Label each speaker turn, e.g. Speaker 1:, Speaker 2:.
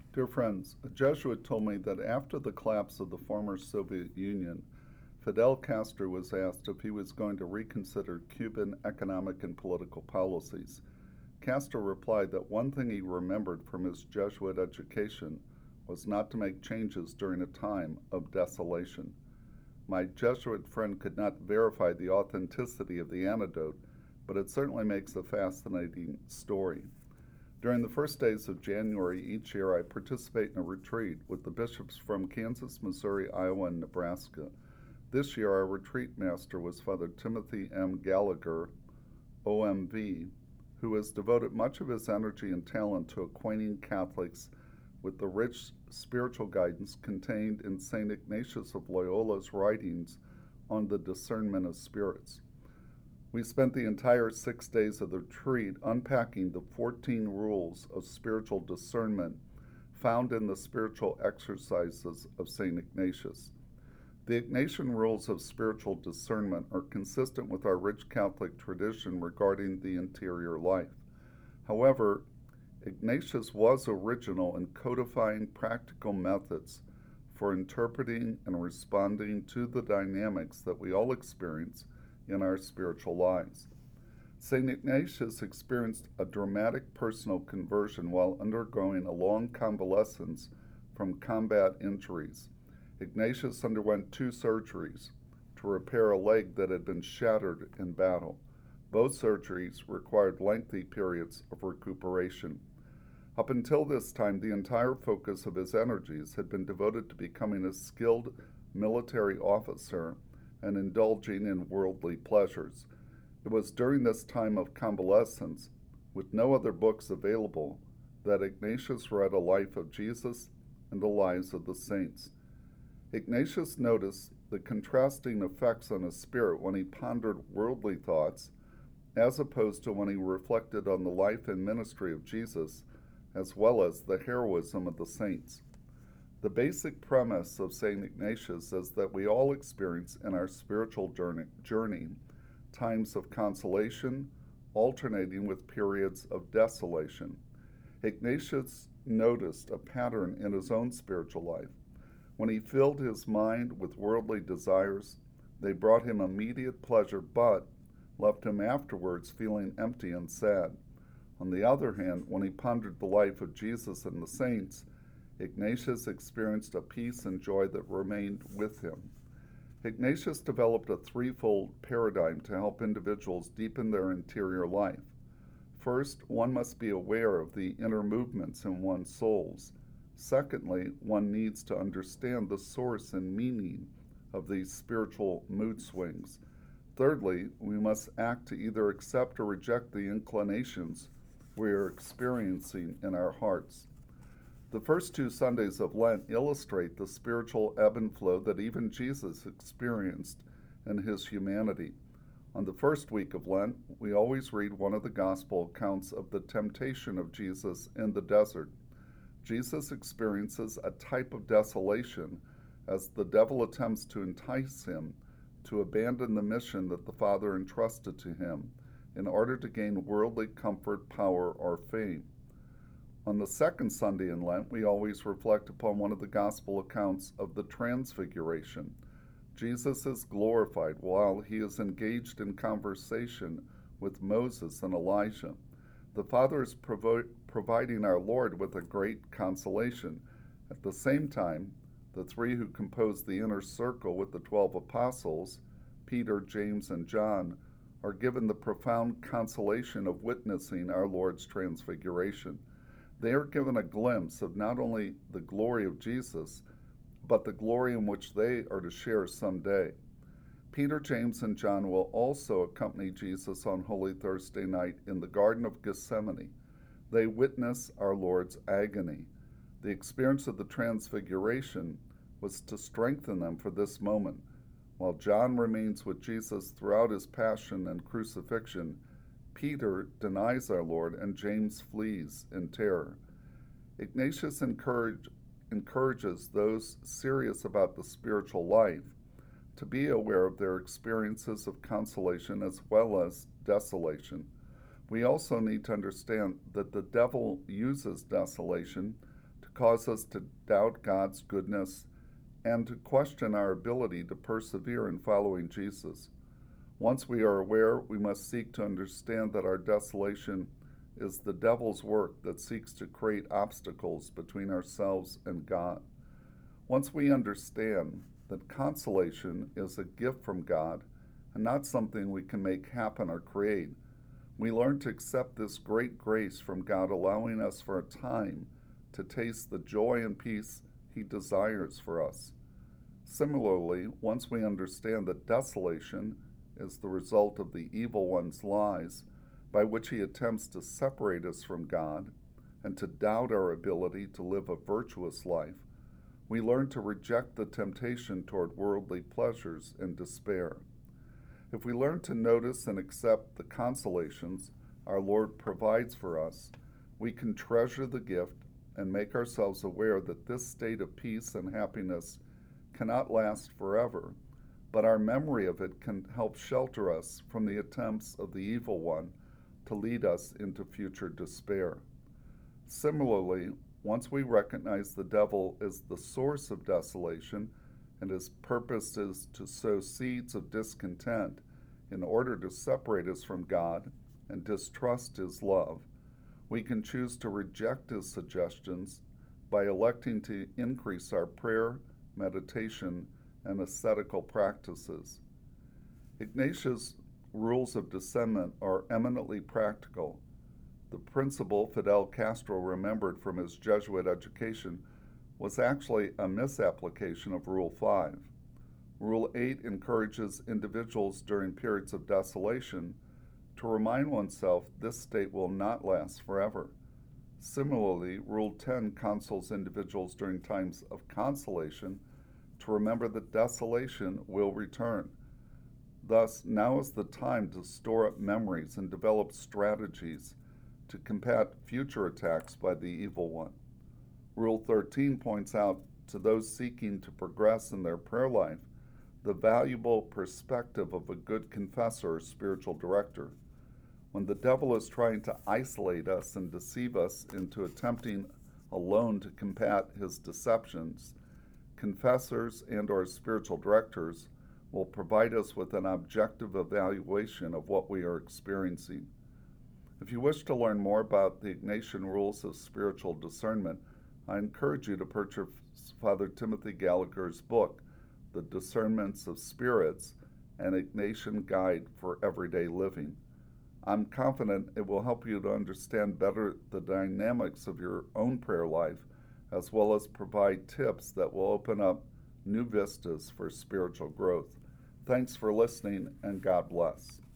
Speaker 1: Dear friends, a Jesuit told me that after the collapse of the former Soviet Union, Fidel Castro was asked if he was going to reconsider Cuban economic and political policies. Castro replied that one thing he remembered from his Jesuit education was not to make changes during a time of desolation. My Jesuit friend could not verify the authenticity of the anecdote, but it certainly makes a fascinating story. During the first days of January each year, I participate in a retreat with the bishops from Kansas, Missouri, Iowa, and Nebraska. This year, our retreat master was Father Timothy M. Gallagher, OMV, who has devoted much of his energy and talent to acquainting Catholics with the rich spiritual guidance contained in St. Ignatius of Loyola's writings on the discernment of spirits. We spent the entire 6 days of the retreat unpacking the 14 rules of spiritual discernment found in the spiritual exercises of St. Ignatius. The Ignatian rules of spiritual discernment are consistent with our rich Catholic tradition regarding the interior life. However, Ignatius was original in codifying practical methods for interpreting and responding to the dynamics that we all experience in our spiritual lives. St. Ignatius experienced a dramatic personal conversion while undergoing a long convalescence from combat injuries. Ignatius underwent two surgeries to repair a leg that had been shattered in battle. Both surgeries required lengthy periods of recuperation. Up until this time, the entire focus of his energies had been devoted to becoming a skilled military officer and indulging in worldly pleasures. It was during this time of convalescence, with no other books available, that Ignatius read a life of Jesus and the lives of the saints. Ignatius noticed the contrasting effects on his spirit when he pondered worldly thoughts, as opposed to when he reflected on the life and ministry of Jesus, as well as the heroism of the saints. The basic premise of St. Ignatius is that we all experience in our spiritual journey times of consolation, alternating with periods of desolation. Ignatius noticed a pattern in his own spiritual life. When he filled his mind with worldly desires, they brought him immediate pleasure but left him afterwards feeling empty and sad. On the other hand, when he pondered the life of Jesus and the saints, Ignatius experienced a peace and joy that remained with him. Ignatius developed a threefold paradigm to help individuals deepen their interior life. First, one must be aware of the inner movements in one's souls. Secondly, one needs to understand the source and meaning of these spiritual mood swings. Thirdly, we must act to either accept or reject the inclinations we are experiencing in our hearts. The first two Sundays of Lent illustrate the spiritual ebb and flow that even Jesus experienced in his humanity. On the first week of Lent, we always read one of the gospel accounts of the temptation of Jesus in the desert. Jesus experiences a type of desolation as the devil attempts to entice him to abandon the mission that the Father entrusted to him in order to gain worldly comfort, power, or fame. On the second Sunday in Lent, we always reflect upon one of the gospel accounts of the Transfiguration. Jesus is glorified while he is engaged in conversation with Moses and Elijah. The Father is providing our Lord with a great consolation. At the same time, the three who compose the inner circle with the 12 apostles, Peter, James, and John, are given the profound consolation of witnessing our Lord's transfiguration. They are given a glimpse of not only the glory of Jesus, but the glory in which they are to share someday. Peter, James, and John will also accompany Jesus on Holy Thursday night in the Garden of Gethsemane. They witness our Lord's agony. The experience of the Transfiguration was to strengthen them for this moment. While John remains with Jesus throughout his passion and crucifixion, Peter denies our Lord and James flees in terror. Ignatius encourages those serious about the spiritual life to be aware of their experiences of consolation as well as desolation. We also need to understand that the devil uses desolation to cause us to doubt God's goodness and to question our ability to persevere in following Jesus. Once we are aware, we must seek to understand that our desolation is the devil's work that seeks to create obstacles between ourselves and God. Once we understand that consolation is a gift from God and not something we can make happen or create, we learn to accept this great grace from God, allowing us for a time to taste the joy and peace He desires for us. Similarly, once we understand that desolation is the result of the evil one's lies, by which he attempts to separate us from God and to doubt our ability to live a virtuous life, we learn to reject the temptation toward worldly pleasures and despair. If we learn to notice and accept the consolations our Lord provides for us, we can treasure the gift and make ourselves aware that this state of peace and happiness cannot last forever, but our memory of it can help shelter us from the attempts of the evil one to lead us into future despair. Similarly, once we recognize the devil is the source of desolation and his purpose is to sow seeds of discontent in order to separate us from God and distrust his love, we can choose to reject his suggestions by electing to increase our prayer, meditation, and ascetical practices. Ignatius' rules of discernment are eminently practical. The principle Fidel Castro remembered from his Jesuit education was actually a misapplication of Rule 5. Rule 8 encourages individuals during periods of desolation to remind oneself this state will not last forever. Similarly, Rule 10 counsels individuals during times of consolation to remember that desolation will return. Thus, now is the time to store up memories and develop strategies to combat future attacks by the evil one. Rule 13 points out to those seeking to progress in their prayer life the valuable perspective of a good confessor or spiritual director. When the devil is trying to isolate us and deceive us into attempting alone to combat his deceptions, confessors and or spiritual directors will provide us with an objective evaluation of what we are experiencing. If you wish to learn more about the Ignatian rules of spiritual discernment, I encourage you to purchase Father Timothy Gallagher's book, The Discernments of Spirits, an Ignatian Guide for Everyday Living. I'm confident it will help you to understand better the dynamics of your own prayer life, as well as provide tips that will open up new vistas for spiritual growth. Thanks for listening, and God bless.